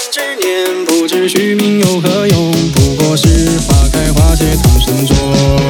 执念，不知虚名有何用？不过是花开花谢苍生中。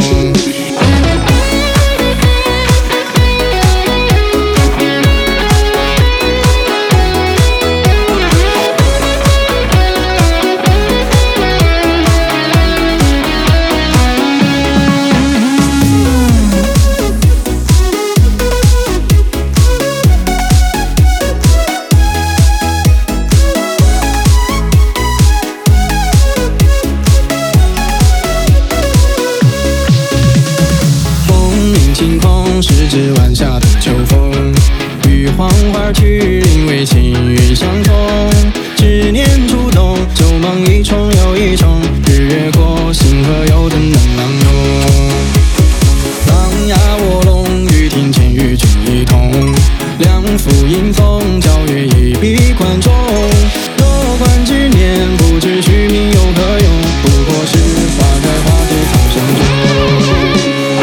晴空是指晚夏的秋风，与黄花去，因为情与相通。执念触动，旧梦一重又一重，日月过，星河又怎能浪涌？狼牙卧龙，雨庭前与君一同，两幅迎风，皎月一笔观中。若观执念，不知虚名有何用？不过是花开花谢苍生中。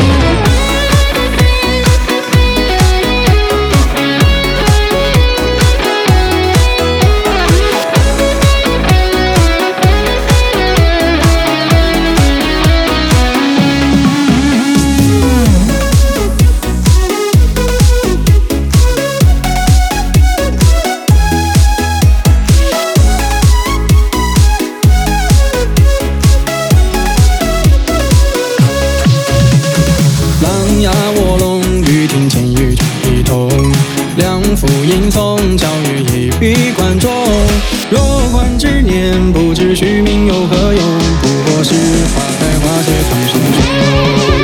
狼牙卧龙，雨庭前与君一同，两幅迎风，皎月一笔观中。若观执念，不知虚名有何用？不过是花开花谢苍生中。